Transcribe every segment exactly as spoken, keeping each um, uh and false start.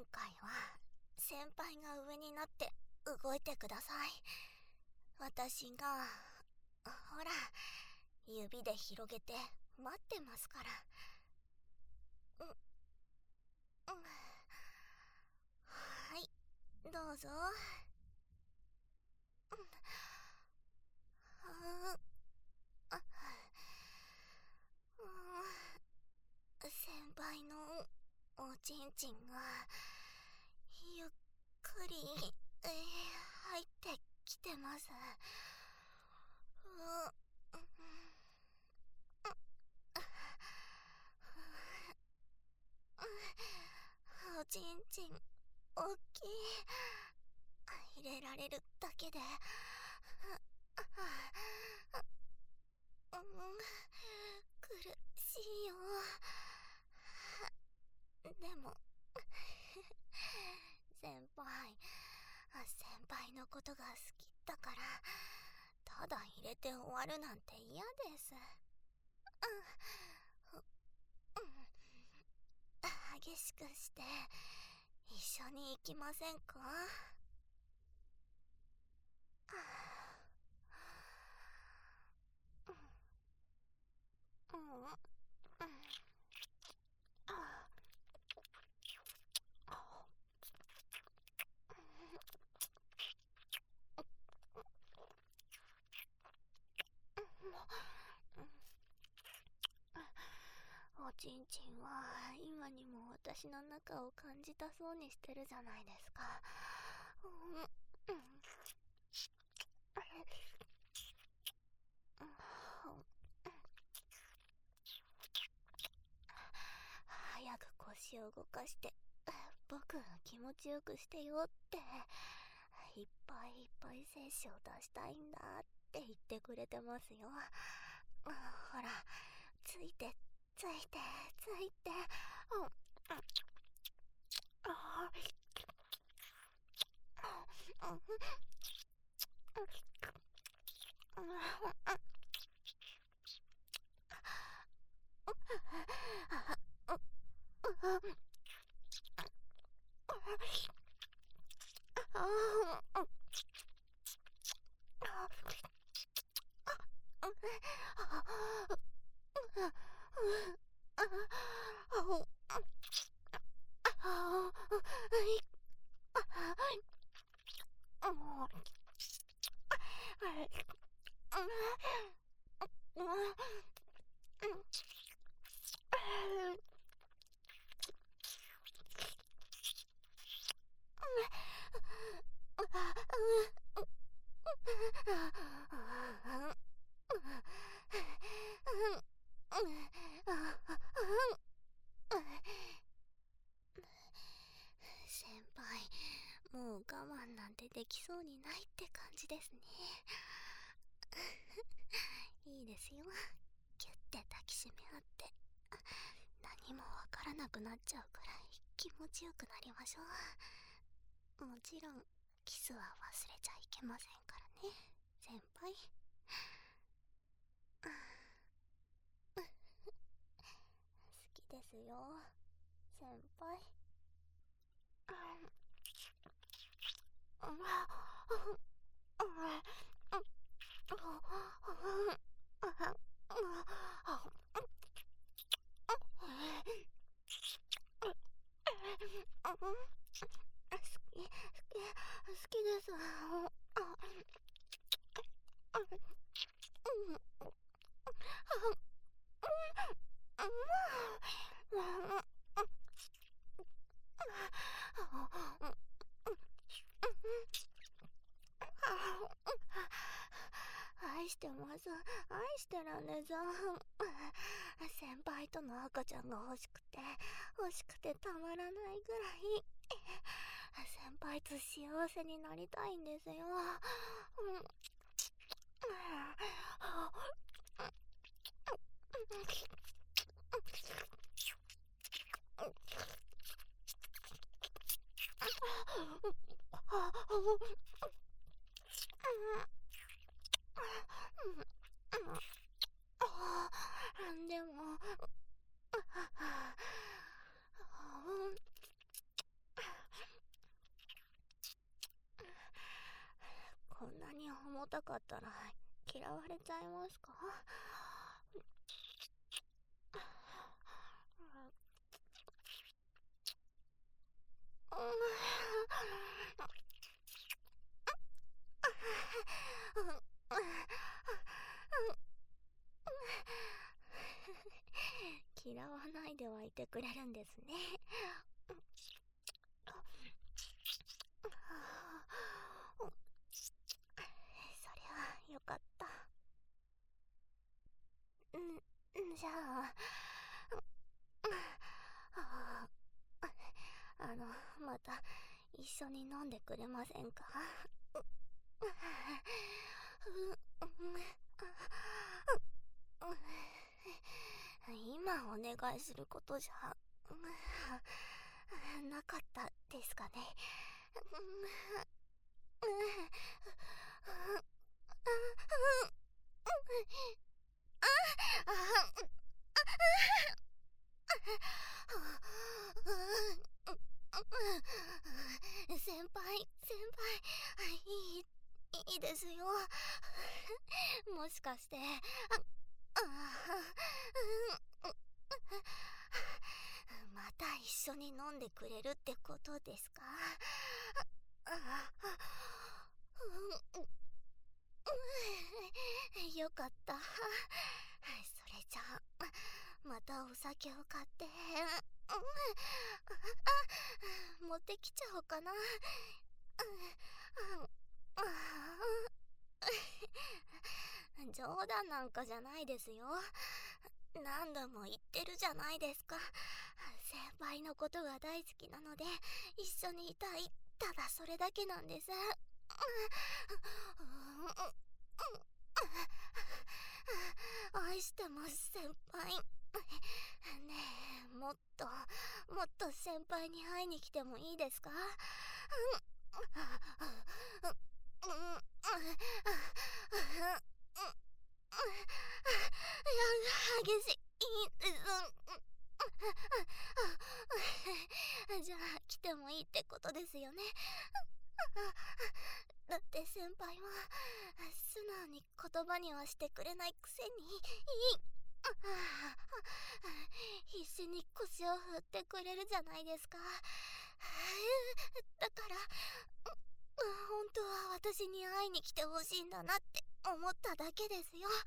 回は先輩が上になって動いてください。私がほら指で広げて待ってますから。うん、うん、はい、どうぞ。うん、ああ、うん、先輩のおちんちんがゆっくり、えー、入ってきてます。う、うん、おちんちんおっきい。入れられるだけで、うん、苦しいよ。でも先輩先輩のことが好きだから、ただ入れて終わるなんて嫌です。うん、うん、激しくして一緒に行きませんか？うん、うん、うん、おちんちんは今にも私の中を感じたそうにしてるじゃないですか。うん、うん、早く腰を動かして僕気持ちよくしてよって、いっぱいいっぱい精子を出したいんだって言ってくれてますよ。ほら、ついてついてついて、うん、あうん、うん、先輩、もう我慢なんてできそうにないって感じですね。いいですよ、ギュッて抱きしめ合って、何もわからなくなっちゃうくらい気持ちよくなりましょう。もちろんキスは忘れちゃいけませんからね、先輩。好きですよ、先輩。好き、好き、好きです。愛してます、愛してるんです。先輩との赤ちゃんが欲しくて欲しくてたまらないぐらい先輩と幸せになりたいんですよ。でも重たかったら嫌われちゃいますか？嫌わないではいてくれるんですね。それはよかった。んじゃああのまた一緒に飲んでくれませんか？今お願いすることじゃなかったですかね。先輩、先輩、いい、いいですよ。もしかして、あ、あ、また一緒に飲んでくれるってことですか？よかった。それじゃあまたお酒を買って持ってきちゃおうかな。冗談なんかじゃないですよ。何度も言ってるじゃないですか。先輩のことが大好きなので一緒にいたい、ただそれだけなんです。愛してます先輩。ねえ、もっともっと先輩に会いに来てもいいですか？激しいです。じゃあ来てもいいってことですよね。だって先輩は素直に言葉にはしてくれないくせに必死に腰を振ってくれるじゃないですか。だから本当は私に会いに来てほしいんだなって思っただけですよ。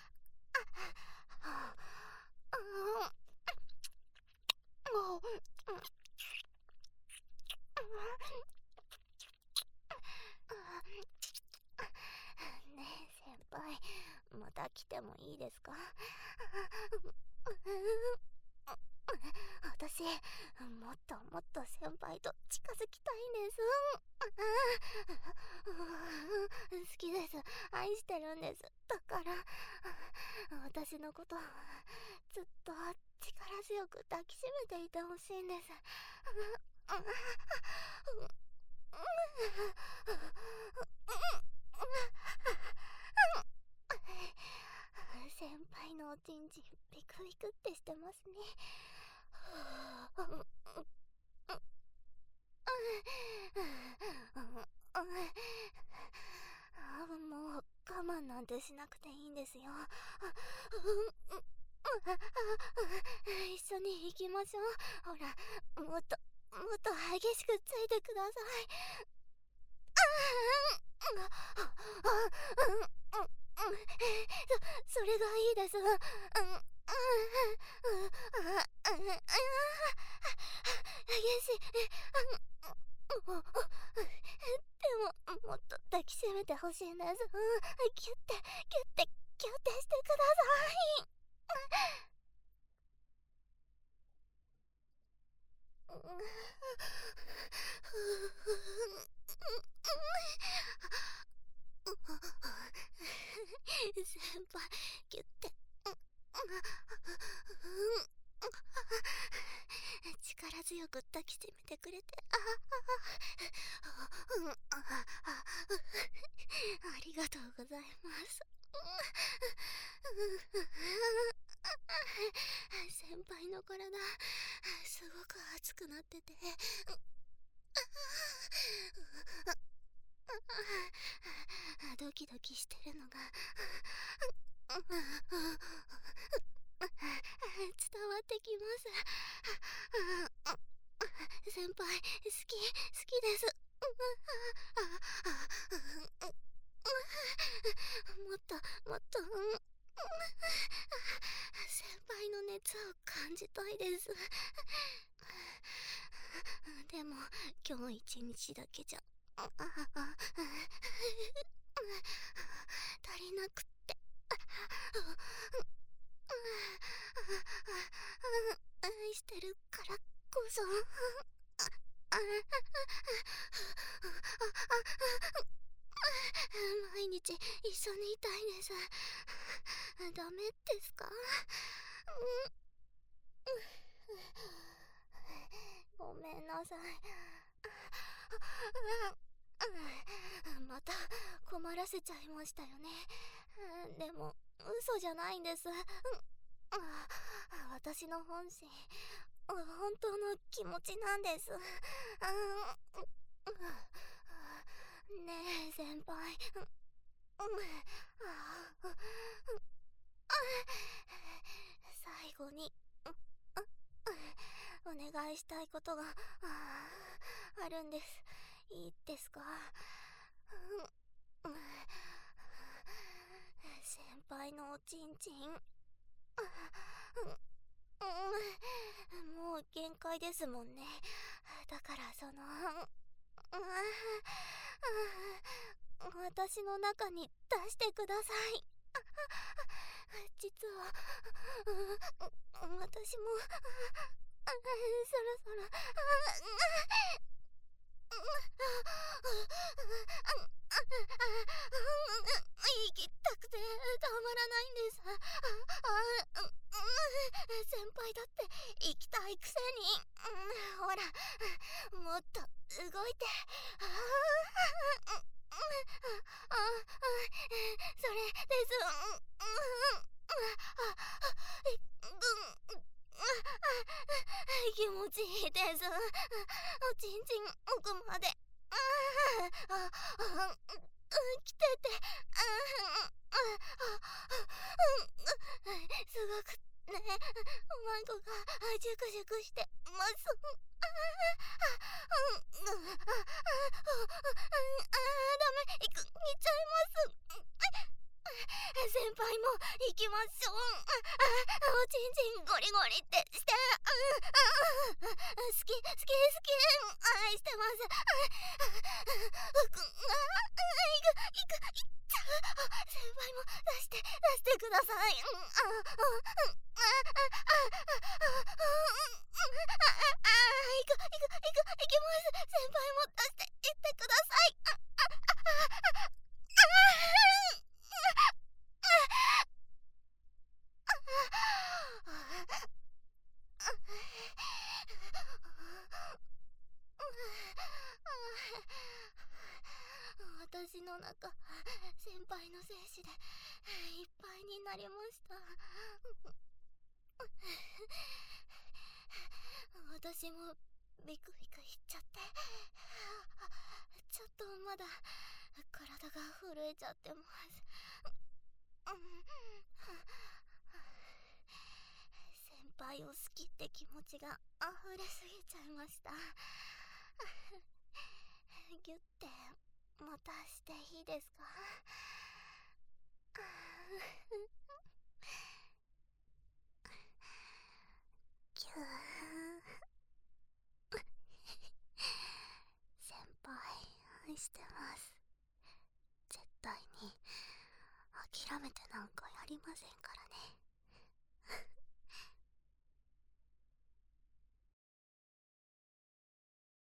ねえ先輩、また来てもいいですか？私もっともっと先輩と近づきたいんです。好きです、愛してるんです。だから私のことずっと力強く抱きしめていてほしいんです。先輩のおちんちんビクビクってしてますね。もう我慢なんてしなくていいんですよ。一緒に行きましょう。ほら、もっともっと激しくついてください。そ、それがいいです。激しい。でももっと抱きしめてほしいんです。キュッてキュッてキュッてしてください。先輩、キュッて力強く抱きしめてくれてありがとうございます。先輩の体すごく熱くなっててドキドキしてるのが伝わってきます。先輩、好き、好きです。もっと、もっと、先輩の熱を感じたいです。でも、今日一日だけじゃ、足りなくって。愛してるからこそ。毎日一緒にいたいです。ダメですか？ごめんなさい。また困らせちゃいましたよね。でも嘘じゃないんです。私の本心、本当の気持ちなんです。ねえ先輩、最後にお願いしたいことがあるんです。いいですか？先輩のおちんちん、もう限界ですもんね。だからその私の中に出してください。実は私もそろそろ行きたくてたまらないんです。先輩だって行きたいくせに。ほら、もっと動いて。それです。気持ちいいです。おちんちん奥まで来てて、すごくね、おまんこがジュクジュクしてます。あー、ダメ、いく、いっちゃいます。先輩も行きましょう。おちんちんゴリゴリってして、好き、好き、好き、愛してます。行く、行く、行っちゃう。先輩も出して、出してください。行く、行く、行く、行きます。先輩も出して行ってください。私の中、先輩の精子でいっぱいになりました。私もビクビクいっちゃって、ちょっとまだ体が震えちゃってます。先輩を好きって気持ちが溢れすぎちゃいました。ギュッてまたしていいですか？キュー。先輩愛してます。絶対に諦めてなんかやりませんからね。